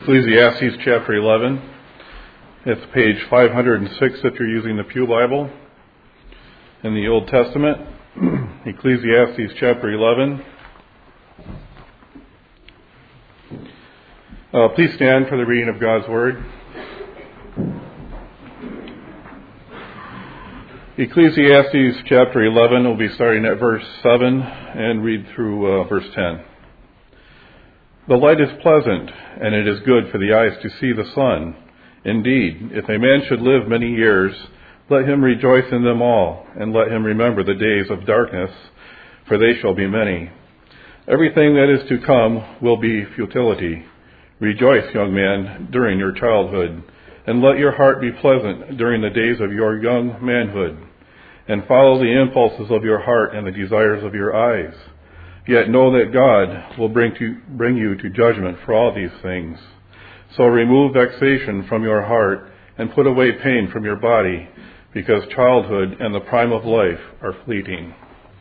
Ecclesiastes chapter 11. It's page 506 if you're using the Pew Bible in the Old Testament. Ecclesiastes chapter 11. Please stand for the reading of God's Word. Ecclesiastes chapter 11 will be starting at verse 7 and read through verse 10. The light is pleasant, and it is good for the eyes to see the sun. Indeed, if a man should live many years, let him rejoice in them all, and let him remember the days of darkness, for they shall be many. Everything that is to come will be futility. Rejoice, young man, during your childhood, and let your heart be pleasant during the days of your young manhood, and follow the impulses of your heart and the desires of your eyes. Yet know that God will bring you to judgment for all these things. So remove vexation from your heart and put away pain from your body, because childhood and the prime of life are fleeting.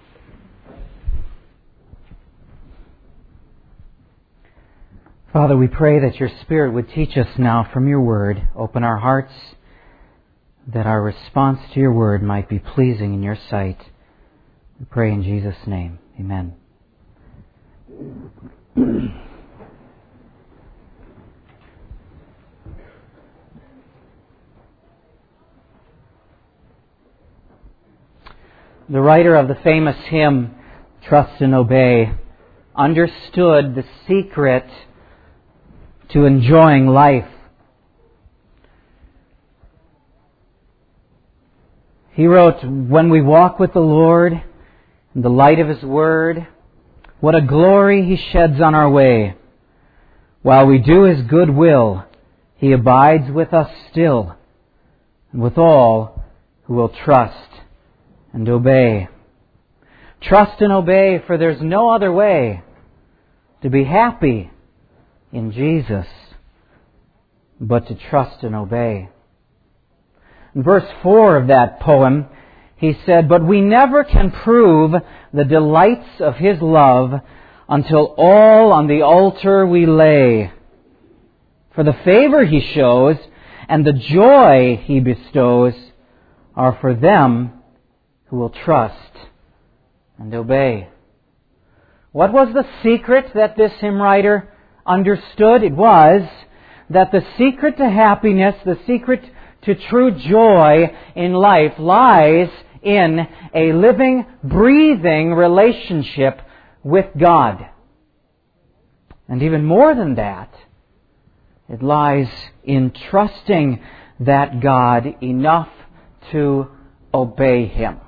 Father, we pray that your Spirit would teach us now from your word. Open our hearts that our response to your word might be pleasing in your sight. We pray in Jesus' name. Amen. The writer of the famous hymn, Trust and Obey, understood the secret to enjoying life. He wrote, "When we walk with the Lord in the light of His Word, what a glory He sheds on our way. While we do His good will, He abides with us still, and with all who will trust and obey." Trust and obey, for there's no other way to be happy in Jesus but to trust and obey. In verse 4 of that poem, he said, "But we never can prove the delights of His love until all on the altar we lay. For the favor He shows and the joy He bestows are for them who will trust and obey." What was the secret that this hymn writer understood? It was that the secret to happiness, the secret to true joy in life lies in a living, breathing relationship with God. And even more than that, it lies in trusting that God enough to obey Him.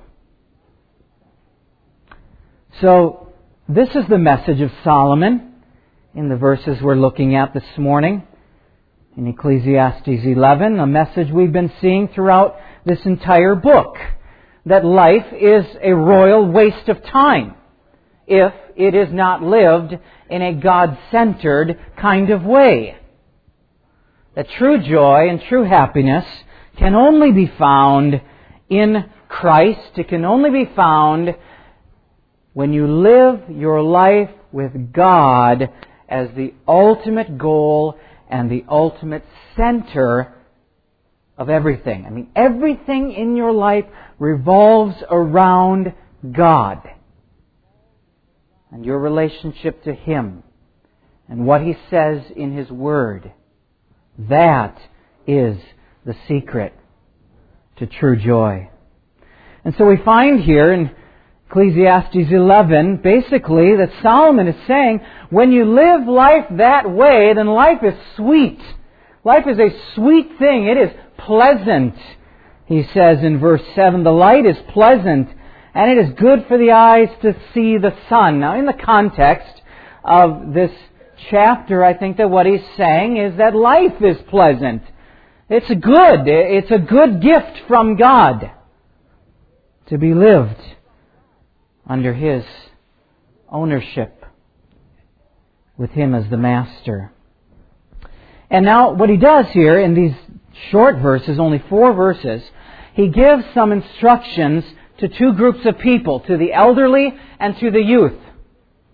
So, this is the message of Solomon in the verses we're looking at this morning. In Ecclesiastes 11, a message we've been seeing throughout this entire book, that life is a royal waste of time if it is not lived in a God-centered kind of way. That true joy and true happiness can only be found in Christ. It can only be found when you live your life with God as the ultimate goal and the ultimate center of everything. I mean, everything in your life revolves around God and your relationship to Him and what He says in His Word. That is the secret to true joy. And so we find here in Ecclesiastes 11, basically, that Solomon is saying, when you live life that way, then life is sweet. Life is a sweet thing. It is pleasant. He says in verse 7, "The light is pleasant, and it is good for the eyes to see the sun." Now, in the context of this chapter, I think that what he's saying is that life is pleasant. It's a good gift from God to be lived under His ownership, with Him as the master. And now what he does here in these short verses, only 4 verses, he gives some instructions to 2 groups of people, to the elderly and to the youth.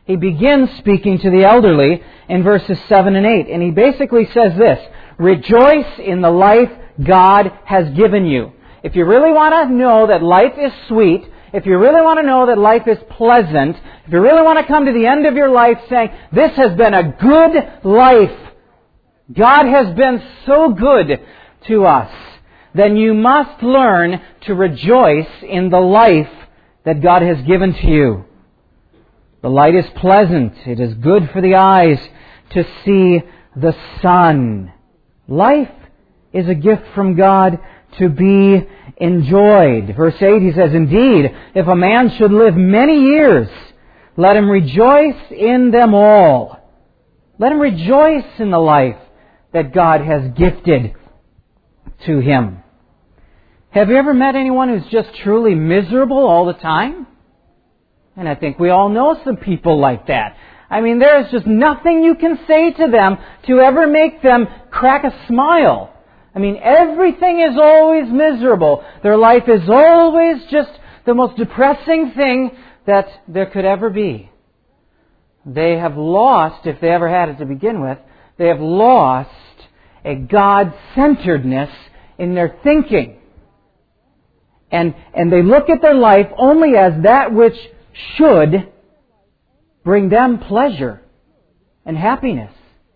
He begins speaking to the elderly in verses 7 and 8. And he basically says this: rejoice in the life God has given you. If you really want to know that life is sweet, if you really want to know that life is pleasant, if you really want to come to the end of your life saying, this has been a good life, God has been so good to us, then you must learn to rejoice in the life that God has given to you. The light is pleasant. It is good for the eyes to see the sun. Life is a gift from God to be enjoyed. Verse 8, he says, indeed, if a man should live many years, let him rejoice in them all. Let him rejoice in the life that God has gifted to him. Have you ever met anyone who's just truly miserable all the time? And I think we all know some people like that. I mean, there's just nothing you can say to them to ever make them crack a smile. I mean, everything is always miserable. Their life is always just the most depressing thing that there could ever be. They have lost, if they ever had it to begin with, they have lost a God-centeredness in their thinking. And they look at their life only as that which should bring them pleasure and happiness.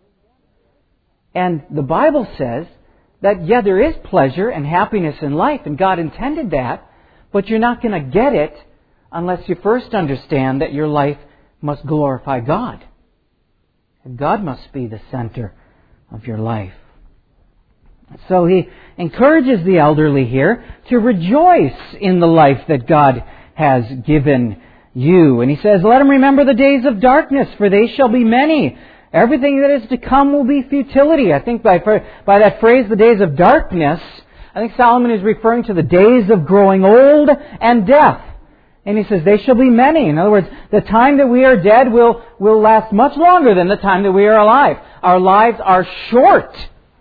And the Bible says that, yeah, there is pleasure and happiness in life, and God intended that, but you're not going to get it unless you first understand that your life must glorify God. And God must be the center of your life. So he encourages the elderly here to rejoice in the life that God has given you. And he says, let them remember the days of darkness, for they shall be many. Everything that is to come will be futility. I think by that phrase, the days of darkness, I think Solomon is referring to the days of growing old and death. And he says, they shall be many. In other words, the time that we are dead will last much longer than the time that we are alive. Our lives are short.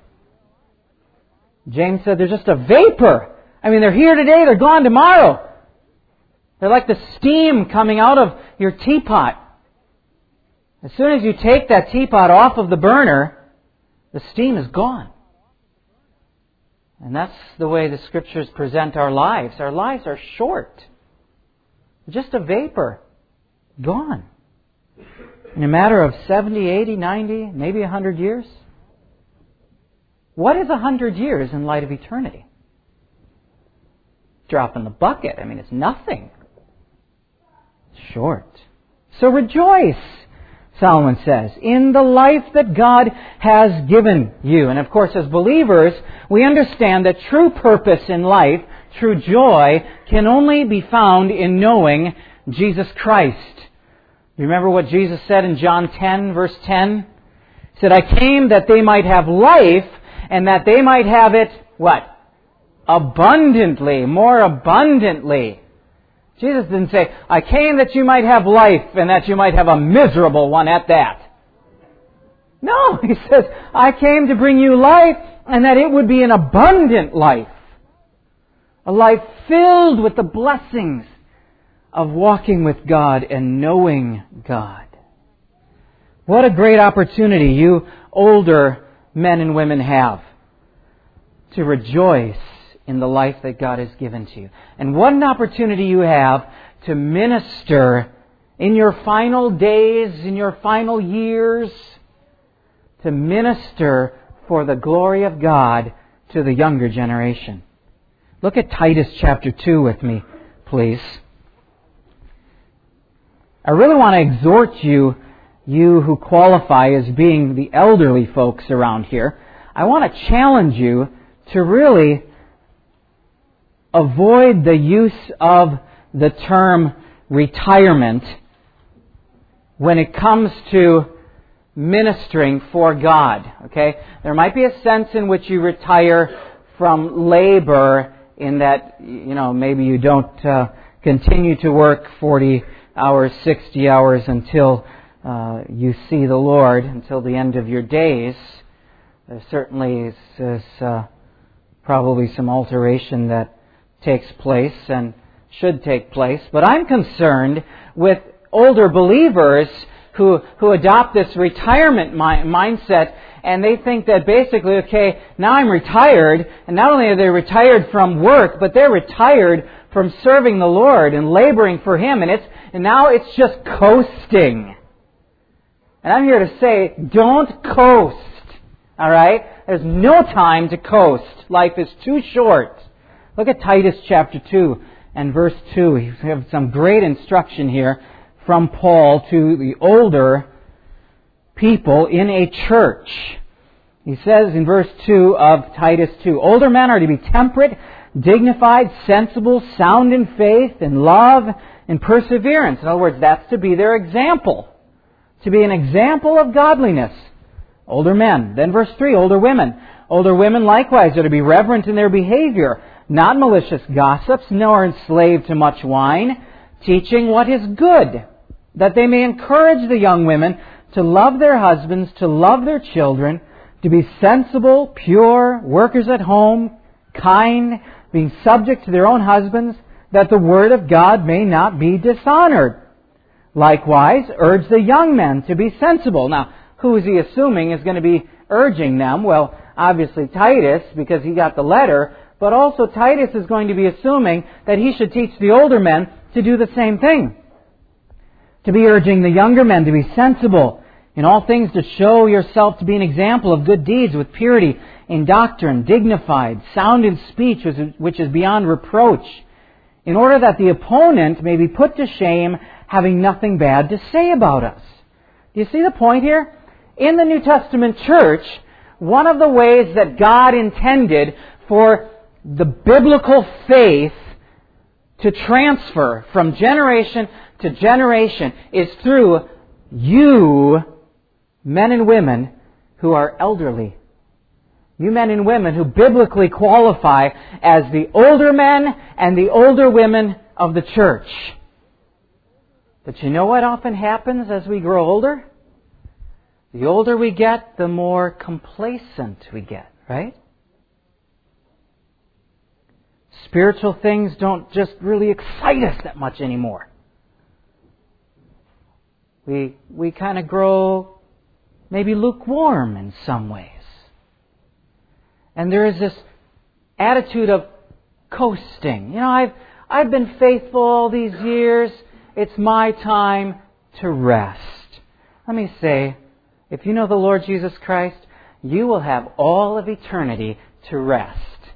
James said they're just a vapor. I mean, they're here today, they're gone tomorrow. They're like the steam coming out of your teapot. As soon as you take that teapot off of the burner, the steam is gone. And that's the way the Scriptures present our lives. Our lives are short. Just a vapor. Gone. In a matter of 70, 80, 90, maybe 100 years. What is 100 years in light of eternity? Drop in the bucket. I mean, it's nothing. It's short. So rejoice, Solomon says, in the life that God has given you. And of course, as believers, we understand that true purpose in life, true joy, can only be found in knowing Jesus Christ. You remember what Jesus said in John 10, verse 10? He said, I came that they might have life, and that they might have it, what? Abundantly, more abundantly. Jesus didn't say, I came that you might have life, and that you might have a miserable one at that. No, He says, I came to bring you life, and that it would be an abundant life. A life filled with the blessings of walking with God and knowing God. What a great opportunity you older men and women have to rejoice in the life that God has given to you. And what an opportunity you have to minister in your final days, in your final years, to minister for the glory of God to the younger generation. Look at Titus chapter 2 with me, please. I really want to exhort you who qualify as being the elderly folks around here. I want to challenge you to really avoid the use of the term retirement when it comes to ministering for God. Okay? There might be a sense in which you retire from labor in that, maybe you don't continue to work 40 hours, 60 hours until you see the Lord, until the end of your days. There certainly is probably some alteration that takes place and should take place. But I'm concerned with older believers who adopt this retirement mindset, and they think that basically, okay, now I'm retired, and not only are they retired from work, but they're retired from serving the Lord and laboring for Him, and now it's just coasting. And I'm here to say, don't coast. All right? There's no time to coast. Life is too short. Look at Titus chapter 2 and verse 2. We have some great instruction here from Paul to the older people in a church. He says in verse 2 of Titus 2, older men are to be temperate, dignified, sensible, sound in faith, in love, and perseverance. In other words, that's to be their example. To be an example of godliness. Older men. Then verse 3, older women. Older women likewise are to be reverent in their behavior, not malicious gossips, nor enslaved to much wine, teaching what is good, that they may encourage the young women to love their husbands, to love their children, to be sensible, pure, workers at home, kind, being subject to their own husbands, that the word of God may not be dishonored. Likewise, urge the young men to be sensible. Now, who is he assuming is going to be urging them? Well, obviously Titus, because he got the letter, but also Titus is going to be assuming that he should teach the older men to do the same thing. To be urging the younger men to be sensible, in all things to show yourself to be an example of good deeds with purity in doctrine, dignified, sound in speech, which is beyond reproach, in order that the opponent may be put to shame, having nothing bad to say about us. Do you see the point here? In the New Testament church, one of the ways that God intended for the biblical faith to transfer from generation to generation is through you, men and women who are elderly. You men and women who biblically qualify as the older men and the older women of the church. But you know what often happens as we grow older? The older we get, the more complacent we get, right? Spiritual things don't just really excite us that much anymore. We kind of grow maybe lukewarm in some ways. And there is this attitude of coasting. You know, I've been faithful all these years. It's my time to rest. Let me say, if you know the Lord Jesus Christ, you will have all of eternity to rest.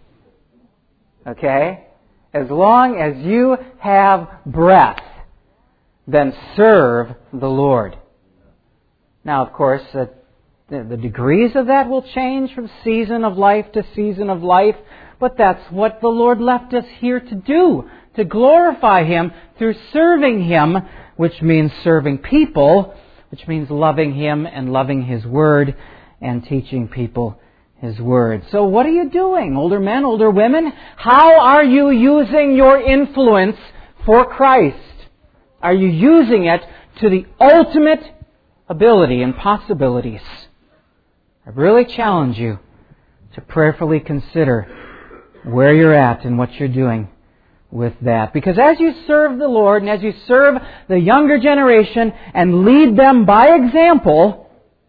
Okay? As long as you have breath, then serve the Lord. Now, of course, the degrees of that will change from season of life to season of life, but that's what the Lord left us here to do, to glorify Him through serving Him, which means serving people, which means loving Him and loving His Word and teaching people His Word. So what are you doing, older men, older women? How are you using your influence for Christ? Are you using it to the ultimate ability and possibilities? I really challenge you to prayerfully consider where you're at and what you're doing with that. Because as you serve the Lord and as you serve the younger generation and lead them by example,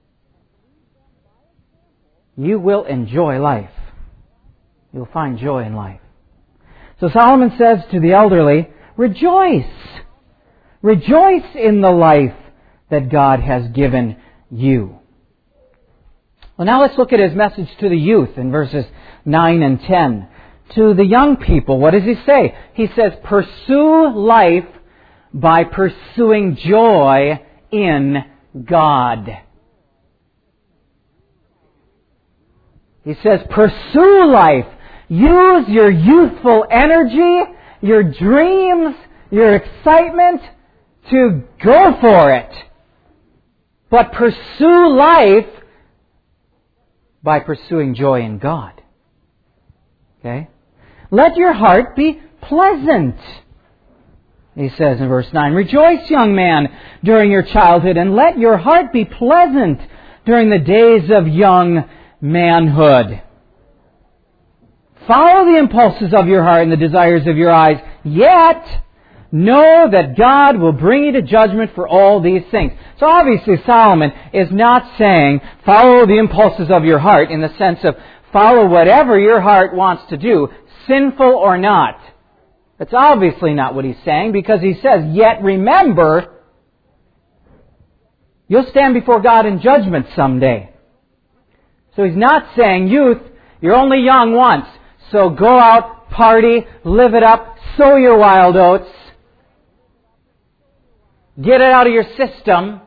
you will enjoy life. You'll find joy in life. So Solomon says to the elderly, rejoice. Rejoice in the life that God has given you. Well, now let's look at his message to the youth in verses 9 and 10. To the young people, what does he say? He says, pursue life by pursuing joy in God. He says, pursue life. Use your youthful energy, your dreams, your excitement to go for it. But pursue life by pursuing joy in God. Okay? Let your heart be pleasant. He says in verse 9, rejoice, young man, during your childhood, and let your heart be pleasant during the days of young manhood. Follow the impulses of your heart and the desires of your eyes, yet know that God will bring you to judgment for all these things. So obviously Solomon is not saying follow the impulses of your heart in the sense of follow whatever your heart wants to do, sinful or not. That's obviously not what he's saying, because he says, yet remember, you'll stand before God in judgment someday. So he's not saying, youth, you're only young once, so go out, party, live it up, sow your wild oats, get it out of your system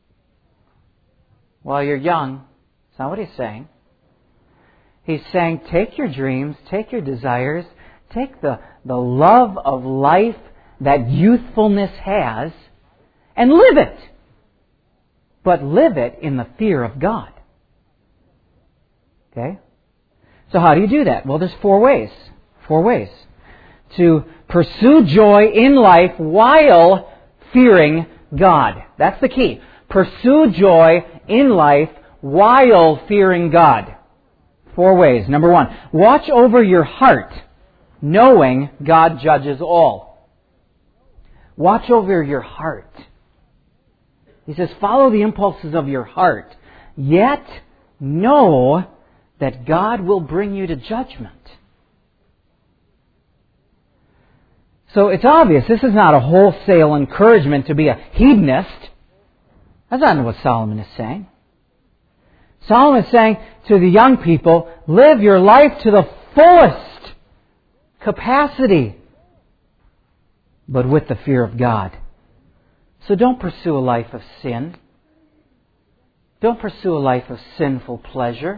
while you're young. That's not what he's saying. He's saying, take your dreams, take your desires, take the love of life that youthfulness has, and live it. But live it in the fear of God. Okay? So how do you do that? Well, there's 4 ways. 4 ways. To pursue joy in life while fearing God. That's the key. Pursue joy in life while fearing God. 4 ways. Number 1, watch over your heart, knowing God judges all. Watch over your heart. He says, follow the impulses of your heart, yet know that God will bring you to judgment. So it's obvious this is not a wholesale encouragement to be a hedonist. That's not what Solomon is saying. Solomon is saying to the young people, live your life to the fullest capacity, but with the fear of God. So don't pursue a life of sin. Don't pursue a life of sinful pleasure.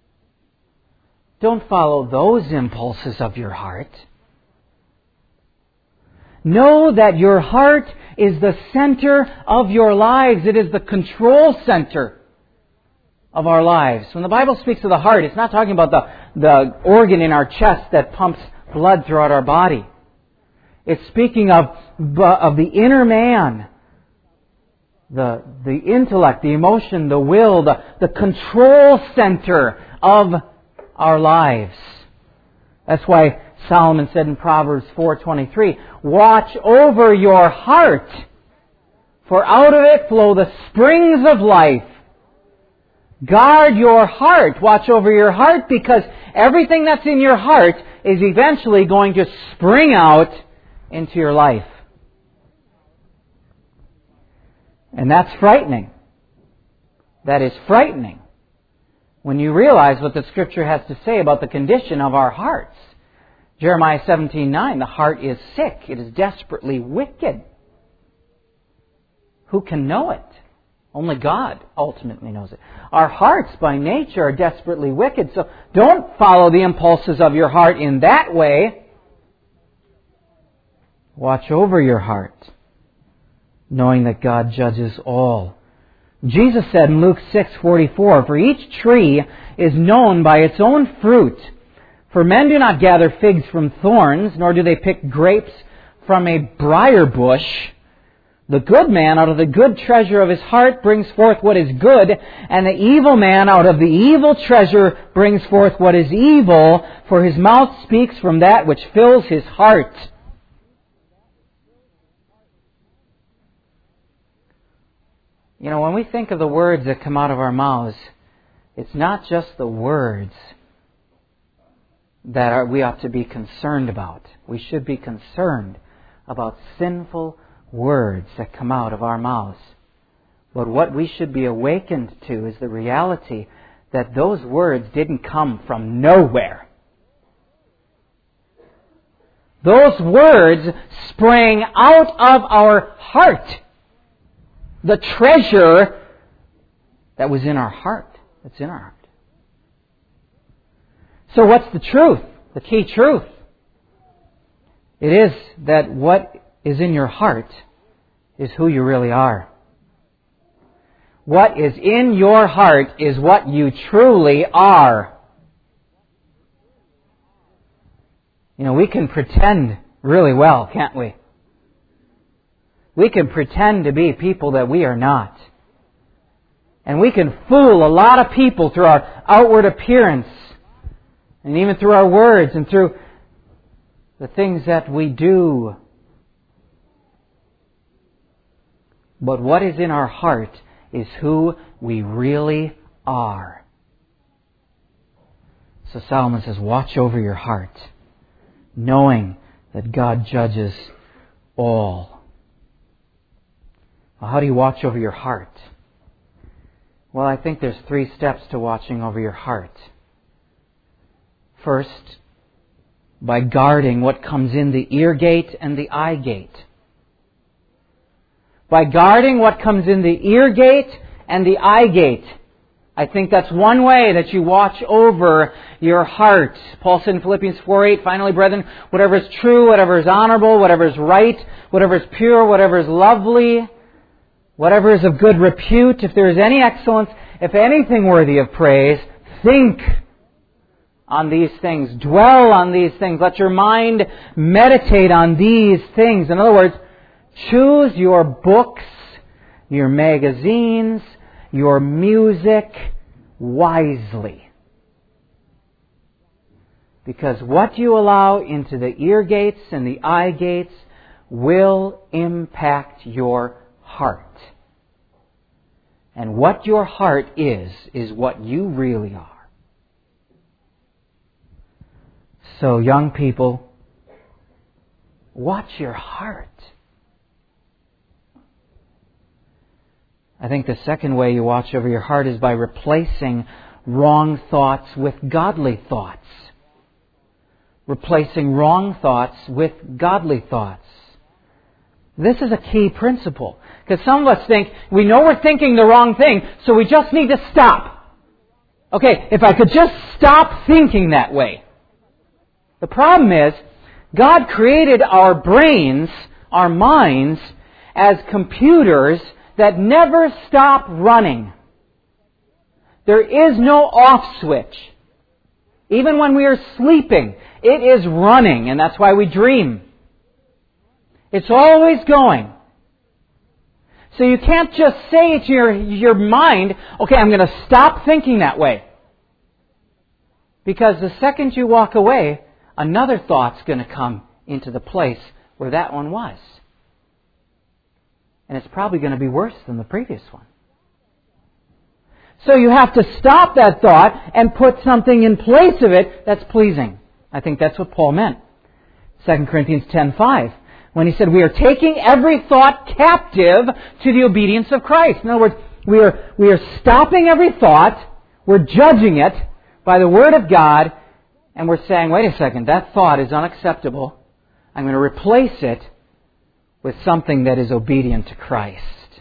Don't follow those impulses of your heart. Know that your heart is the center of your lives. It is the control center of our lives. When the Bible speaks of the heart, it's not talking about the organ in our chest that pumps blood throughout our body. It's speaking of the inner man, the intellect, the emotion, the will, the control center of our lives. That's why Solomon said in Proverbs 4:23, watch over your heart, for out of it flow the springs of life. Guard your heart. Watch over your heart, because everything that's in your heart is eventually going to spring out into your life. And that's frightening. That is frightening when you realize what the Scripture has to say about the condition of our hearts. Jeremiah 17:9, the heart is sick. It is desperately wicked. Who can know it? Only God ultimately knows it. Our hearts by nature are desperately wicked, so don't follow the impulses of your heart in that way. Watch over your heart, knowing that God judges all. Jesus said in Luke 6:44, for each tree is known by its own fruit. For men do not gather figs from thorns, nor do they pick grapes from a briar bush. The good man out of the good treasure of his heart brings forth what is good, and the evil man out of the evil treasure brings forth what is evil, for his mouth speaks from that which fills his heart. You know, when we think of the words that come out of our mouths, it's not just the words that we ought to be concerned about. We should be concerned about sinful words that come out of our mouths. But what we should be awakened to is the reality that those words didn't come from nowhere. Those words sprang out of our heart. The treasure that was in our heart. That's in our heart. So what's the truth? The key truth? It is that what is in your heart is who you really are. What is in your heart is what you truly are. You know, we can pretend really well, can't we? We can pretend to be people that we are not. And we can fool a lot of people through our outward appearance, and even through our words and through the things that we do. But what is in our heart is who we really are. So Solomon says, watch over your heart, knowing that God judges all. Well, how do you watch over your heart? Well, I think there's 3 steps to watching over your heart. First, by guarding what comes in the ear gate and the eye gate. By guarding what comes in the ear gate and the eye gate. I think that's one way that you watch over your heart. Paul said in Philippians 4:8, finally, brethren, whatever is true, whatever is honorable, whatever is right, whatever is pure, whatever is lovely, whatever is of good repute, if there is any excellence, if anything worthy of praise, think on these things. Dwell on these things. Let your mind meditate on these things. In other words, choose your books, your magazines, your music wisely. Because what you allow into the ear gates and the eye gates will impact your heart. And what your heart is what you really are. So, young people, watch your heart. I think the second way you watch over your heart is by replacing wrong thoughts with godly thoughts. Replacing wrong thoughts with godly thoughts. This is a key principle. Because some of us think, we know we're thinking the wrong thing, so we just need to stop. Okay, if I could just stop thinking that way. The problem is, God created our brains, our minds, as computers that never stop running. There is no off switch. Even when we are sleeping, it is running, and that's why we dream. It's always going. So you can't just say to your mind, okay, I'm going to stop thinking that way. Because the second you walk away, another thought's going to come into the place where that one was. And it's probably going to be worse than the previous one. So you have to stop that thought and put something in place of it that's pleasing. I think that's what Paul meant. 2 Corinthians 10:5, when he said, we are taking every thought captive to the obedience of Christ. In other words, we are stopping every thought, we're judging it by the Word of God, and we're saying, wait a second, that thought is unacceptable. I'm going to replace it with something that is obedient to Christ.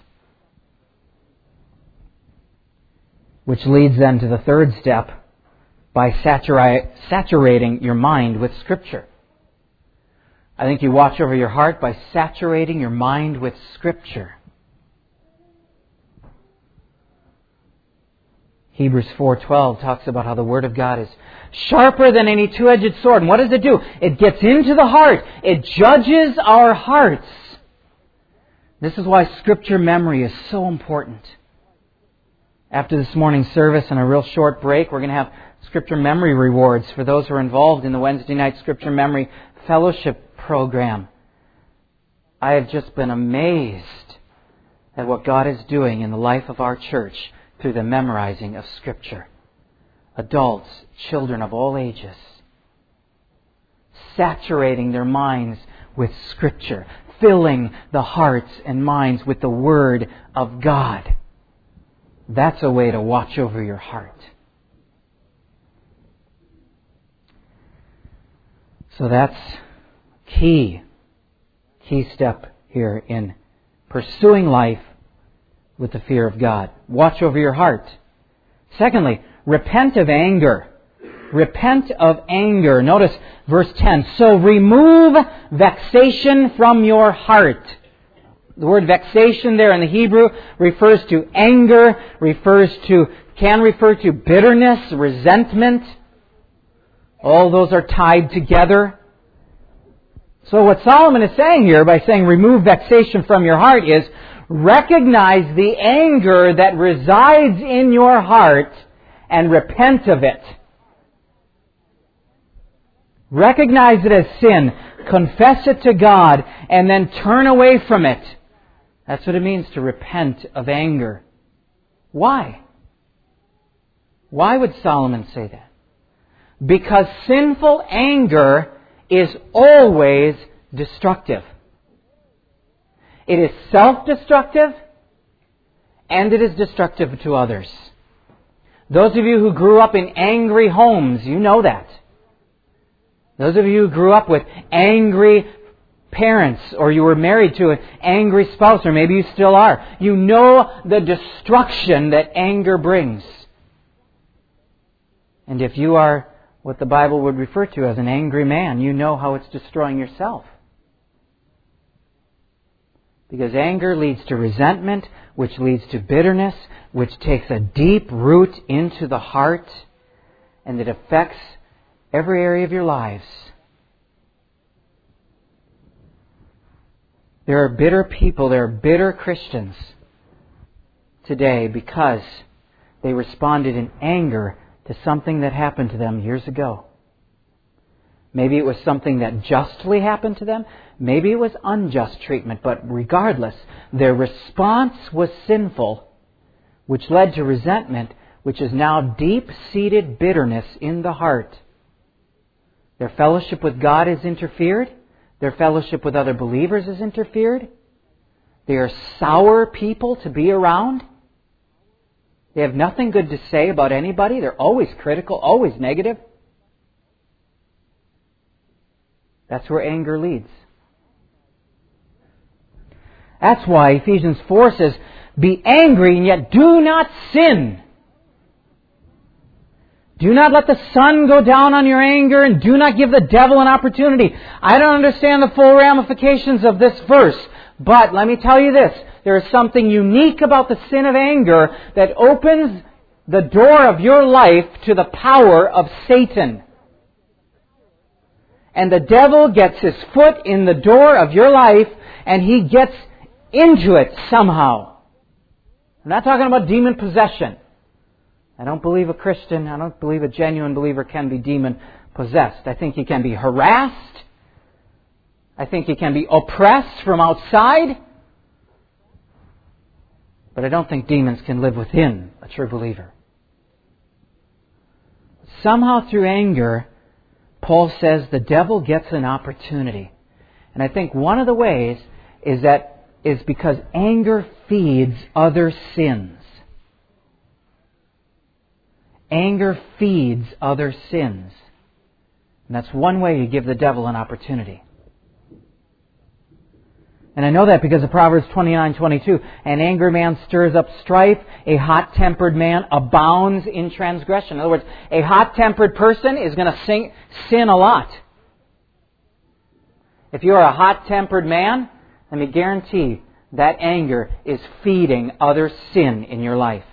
Which leads then to the third step, by saturating your mind with Scripture. I think you watch over your heart by saturating your mind with Scripture. Hebrews 4:12 talks about how the Word of God is sharper than any two-edged sword. And what does it do? It gets into the heart. It judges our hearts. This is why Scripture memory is so important. After this morning's service and a real short break, we're going to have Scripture memory rewards for those who are involved in the Wednesday night Scripture memory fellowship program. I have just been amazed at what God is doing in the life of our church through the memorizing of Scripture. Adults, children of all ages, saturating their minds with Scripture, filling the hearts and minds with the Word of God. That's a way to watch over your heart. So that's key step here in pursuing life with the fear of God. Watch over your heart. Secondly, repent of anger. Repent of anger. Notice verse 10. So remove vexation from your heart. The word vexation there in the Hebrew refers to anger, can refer to bitterness, resentment. All those are tied together. So what Solomon is saying here by saying remove vexation from your heart is recognize the anger that resides in your heart and repent of it. Recognize it as sin, confess it to God, and then turn away from it. That's what it means to repent of anger. Why? Why would Solomon say that? Because sinful anger is always destructive. It is self-destructive, and it is destructive to others. Those of you who grew up in angry homes, you know that. Those of you who grew up with angry parents, or you were married to an angry spouse, or maybe you still are, you know the destruction that anger brings. And if you are what the Bible would refer to as an angry man, you know how it's destroying yourself. Because anger leads to resentment, which leads to bitterness, which takes a deep root into the heart, and it affects every area of your lives. There are bitter people, there are bitter Christians today because they responded in anger to something that happened to them years ago. Maybe it was something that justly happened to them. Maybe it was unjust treatment. But regardless, their response was sinful, which led to resentment, which is now deep-seated bitterness in the heart. Their fellowship with God is interfered. Their fellowship with other believers is interfered. They are sour people to be around. They have nothing good to say about anybody. They're always critical, always negative. That's where anger leads. That's why Ephesians 4 says, be angry and yet do not sin. Do not let the sun go down on your anger, and do not give the devil an opportunity. I don't understand the full ramifications of this verse, but let me tell you this. There is something unique about the sin of anger that opens the door of your life to the power of Satan. And the devil gets his foot in the door of your life, and he gets into it somehow. I'm not talking about demon possession. I don't believe a Christian, I don't believe a genuine believer can be demon possessed. I think he can be harassed. I think he can be oppressed from outside. But I don't think demons can live within a true believer. Somehow through anger, Paul says the devil gets an opportunity. And I think one of the ways is because anger feeds other sins. Anger feeds other sins. And that's one way you give the devil an opportunity. And I know that because of Proverbs 29:22. An angry man stirs up strife. A hot-tempered man abounds in transgression. In other words, a hot-tempered person is going to sin a lot. If you're a hot-tempered man, let me guarantee that anger is feeding other sin in your life.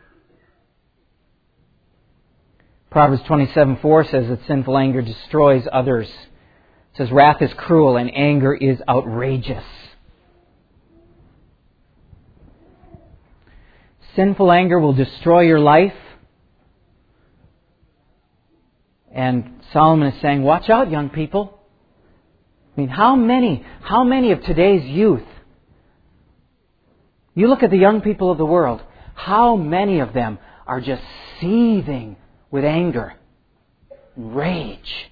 Proverbs 27:4 says that sinful anger destroys others. It says wrath is cruel and anger is outrageous. Sinful anger will destroy your life. And Solomon is saying, watch out, young people. I mean, how many of today's youth, you look at the young people of the world, how many of them are just seething with anger and rage?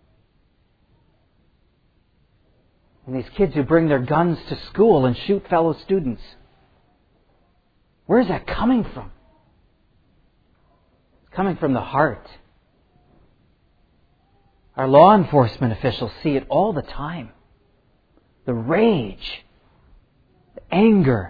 And these kids who bring their guns to school and shoot fellow students. Where is that coming from? It's coming from the heart. Our law enforcement officials see it all the time. The rage, the anger,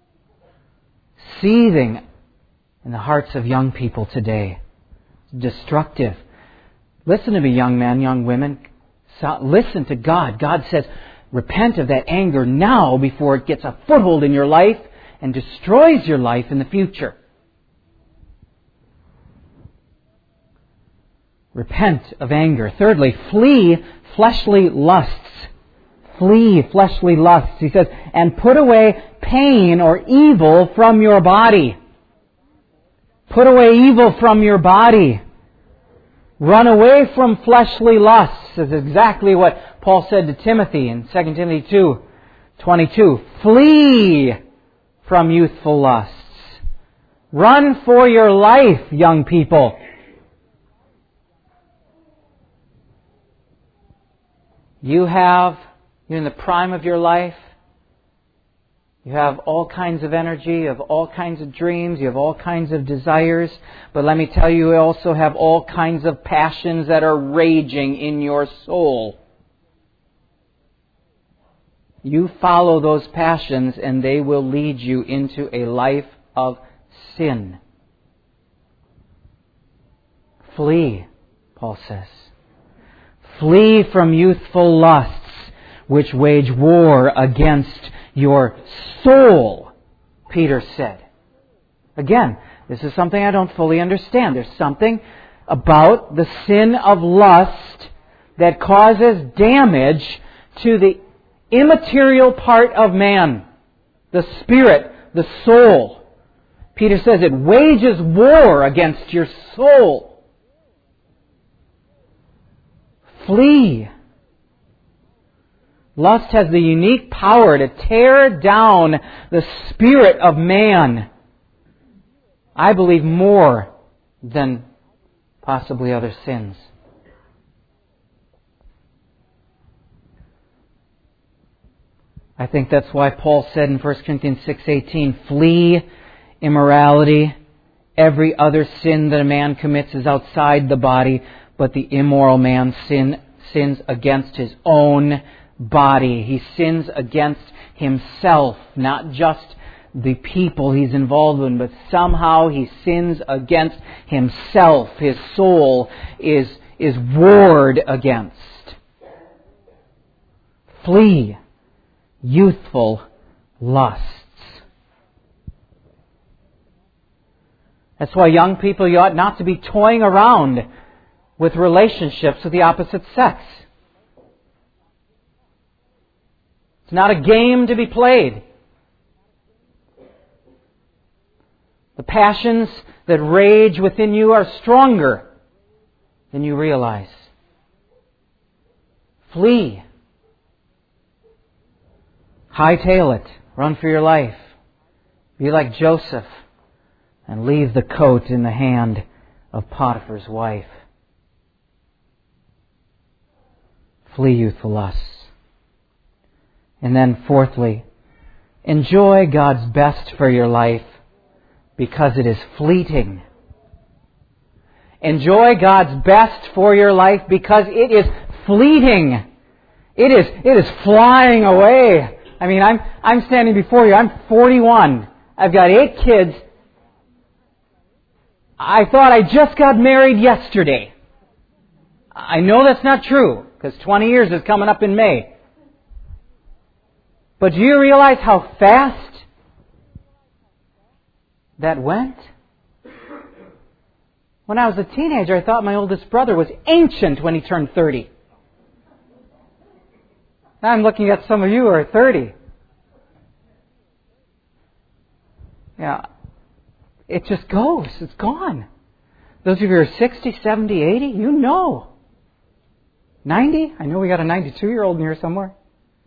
seething in the hearts of young people today. It's destructive. Listen to me, young men, young women. Listen to God. God says, repent of that anger now before it gets a foothold in your life and destroys your life in the future. Repent of anger. Thirdly, flee fleshly lusts. Flee fleshly lusts. He says, and put away pain or evil from your body. Put away evil from your body. Run away from fleshly lusts. Is exactly what Paul said to Timothy in 2 Timothy 2. 22, flee from youthful lusts. Run for your life, young people. You're in the prime of your life. You have all kinds of energy, you have all kinds of dreams, you have all kinds of desires. But let me tell you, you also have all kinds of passions that are raging in your soul. You follow those passions and they will lead you into a life of sin. Flee, Paul says. Flee from youthful lusts which wage war against your soul, Peter said. Again, this is something I don't fully understand. There's something about the sin of lust that causes damage to the immaterial part of man, the spirit, the soul. Peter says it wages war against your soul. Flee. Lust has the unique power to tear down the spirit of man. I believe more than possibly other sins. I think that's why Paul said in 1 Corinthians 6:18, flee immorality. Every other sin that a man commits is outside the body, but the immoral man sins against his own body. He sins against himself, not just the people he's involved in, but somehow he sins against himself. His soul is warred against. Flee youthful lusts. That's why young people, you ought not to be toying around with relationships with the opposite sex. It's not a game to be played. The passions that rage within you are stronger than you realize. Flee. Hightail it. Run for your life. Be like Joseph and leave the coat in the hand of Potiphar's wife. Flee youthful lusts. And then fourthly, enjoy God's best for your life because it is fleeting. Enjoy God's best for your life because it is fleeting. It is flying away. I mean, I'm standing before you. I'm 41. I've got 8 kids. I thought I just got married yesterday. I know that's not true because 20 years is coming up in May. But do you realize how fast that went? When I was a teenager, I thought my oldest brother was ancient when he turned 30. Now I'm looking at some of you who are 30. Yeah, it just goes. It's gone. Those of you who are 60, 70, 80, you know. 90? I know we got a 92-year-old in here somewhere.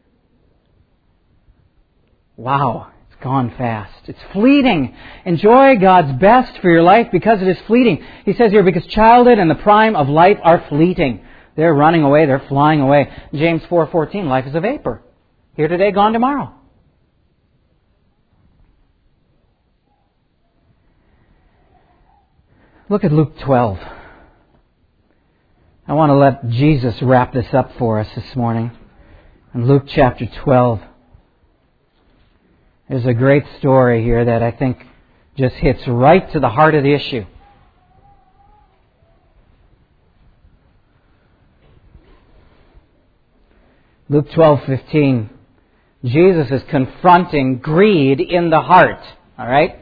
Wow, it's gone fast. It's fleeting. Enjoy God's best for your life because it is fleeting. He says here, because childhood and the prime of life are fleeting. They're running away, they're flying away. James 4:14, life is a vapor. Here today, gone tomorrow. Look at Luke 12. I want to let Jesus wrap this up for us this morning. In Luke chapter 12. There's a great story here that I think just hits right to the heart of the issue. Luke 12:15. Jesus is confronting greed in the heart. All right?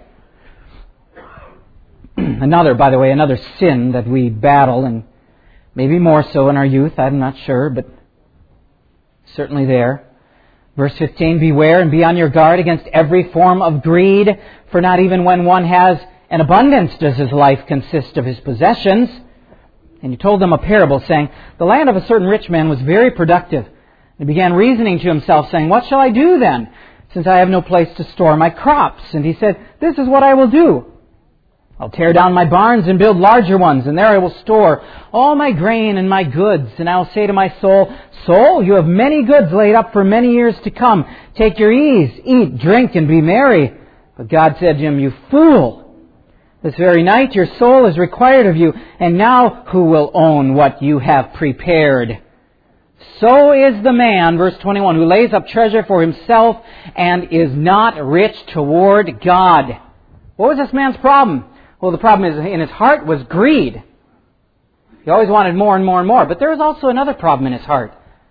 Another sin that we battle, and maybe more so in our youth, I'm not sure, but certainly there. Verse 15, beware and be on your guard against every form of greed, for not even when one has an abundance does his life consist of his possessions. And he told them a parable, saying, the land of a certain rich man was very productive. He began reasoning to himself, saying, "What shall I do then, since I have no place to store my crops?" And he said, "This is what I will do. I'll tear down my barns and build larger ones, and there I will store all my grain and my goods. And I will say to my soul, 'Soul, you have many goods laid up for many years to come. Take your ease, eat, drink, and be merry.' But God said to him, 'You fool! This very night your soul is required of you, and now who will own what you have prepared?' So is the man," verse 21, "who lays up treasure for himself and is not rich toward God." What was this man's problem? Well, the problem is in his heart was greed. He always wanted more and more and more. But there was also another problem in his heart.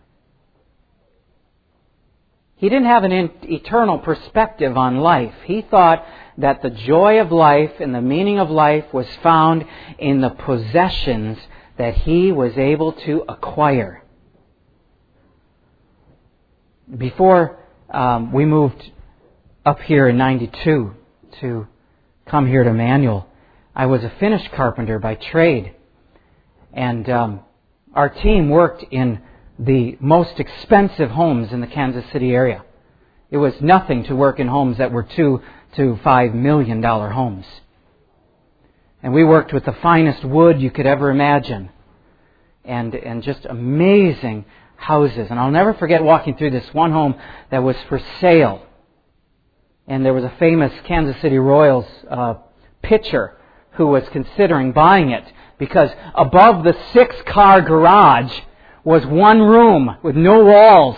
He didn't have an eternal perspective on life. He thought that the joy of life and the meaning of life was found in the possessions that he was able to acquire. Before we moved up here in 92 to come here to Emmanuel, I was a finish carpenter by trade. And our team worked in the most expensive homes in the Kansas City area. It was nothing to work in homes that were $2 to $5 million homes. And we worked with the finest wood you could ever imagine. And just amazing houses. And I'll never forget walking through this one home that was for sale. And there was a famous Kansas City Royals pitcher who was considering buying it because above the 6-car garage was one room with no walls.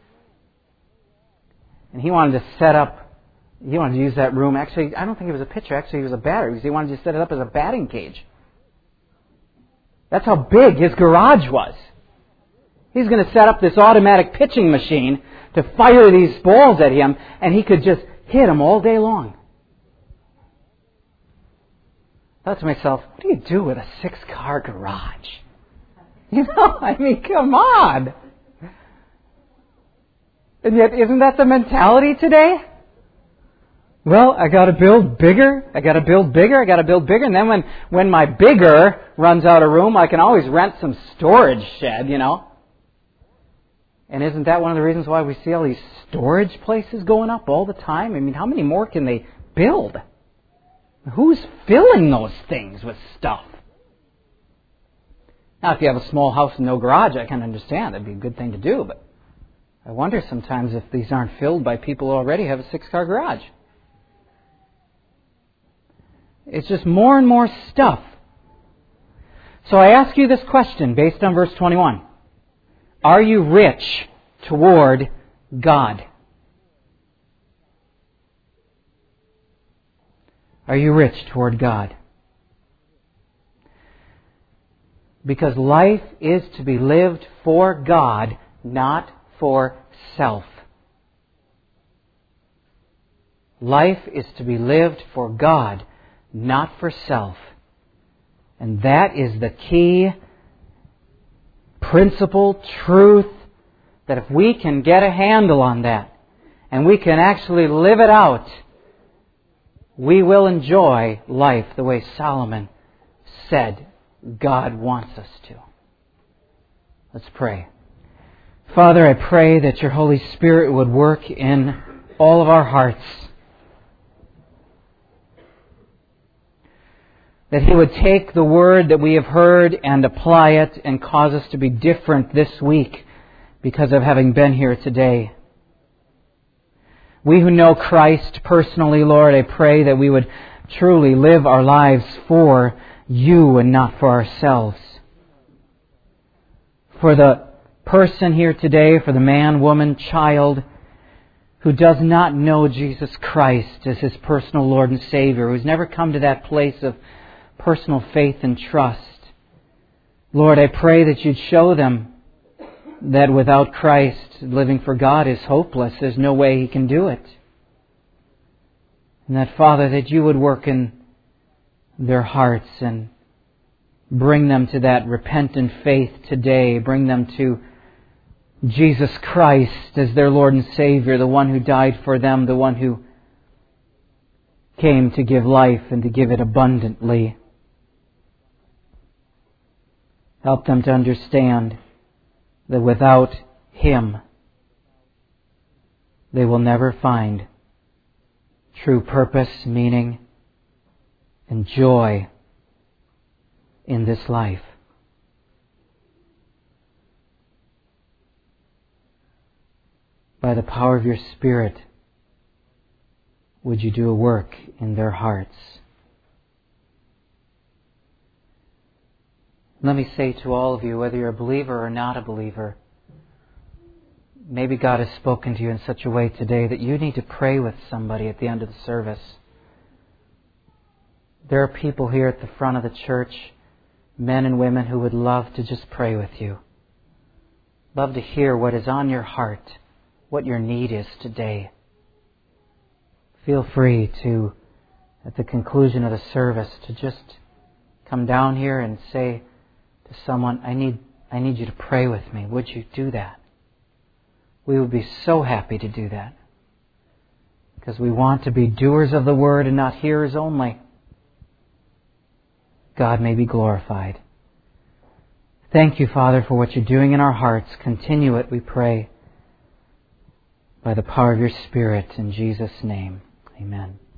And he wanted to use that room. Actually, I don't think it was a pitcher. Actually, it was a batter because he wanted to set it up as a batting cage. That's how big his garage was. He's going to set up this automatic pitching machine to fire these balls at him, and he could just hit them all day long. I thought to myself, what do you do with a 6-car garage? I mean, come on. And yet, isn't that the mentality today? Well, I got to build bigger. I got to build bigger. I got to build bigger. And then when my bigger runs out of room, I can always rent some storage shed, And isn't that one of the reasons why we see all these storage places going up all the time? I mean, how many more can they build? Who's filling those things with stuff? Now, if you have a small house and no garage, I can understand. That'd be a good thing to do. But I wonder sometimes if these aren't filled by people who already have a 6-car garage. It's just more and more stuff. So I ask you this question based on verse 21. Are you rich toward God? Are you rich toward God? Because life is to be lived for God, not for self. Life is to be lived for God, not for self. And that is the key principle, truth, that if we can get a handle on that, and we can actually live it out, we will enjoy life the way Solomon said God wants us to. Let's pray. Father, I pray that your Holy Spirit would work in all of our hearts. That He would take the word that we have heard and apply it and cause us to be different this week because of having been here today. We who know Christ personally, Lord, I pray that we would truly live our lives for you and not for ourselves. For the person here today, for the man, woman, child who does not know Jesus Christ as his personal Lord and Savior, who's never come to that place of personal faith and trust. Lord, I pray that you'd show them that without Christ, living for God is hopeless. There's no way He can do it. And that, Father, that you would work in their hearts and bring them to that repentant faith today. Bring them to Jesus Christ as their Lord and Savior, the one who died for them, the one who came to give life and to give it abundantly. Help them to understand that without Him they will never find true purpose, meaning, and joy in this life. By the power of your Spirit, would you do a work in their hearts? Let me say to all of you, whether you're a believer or not a believer, maybe God has spoken to you in such a way today that you need to pray with somebody at the end of the service. There are people here at the front of the church, men and women, who would love to just pray with you. Love to hear what is on your heart, what your need is today. Feel free to, at the conclusion of the service, to just come down here and say to someone, I need you to pray with me. Would you do that? We would be so happy to do that, because we want to be doers of the Word and not hearers only. God may be glorified. Thank you, Father, for what you're doing in our hearts. Continue it, we pray, by the power of your Spirit, in Jesus' name. Amen.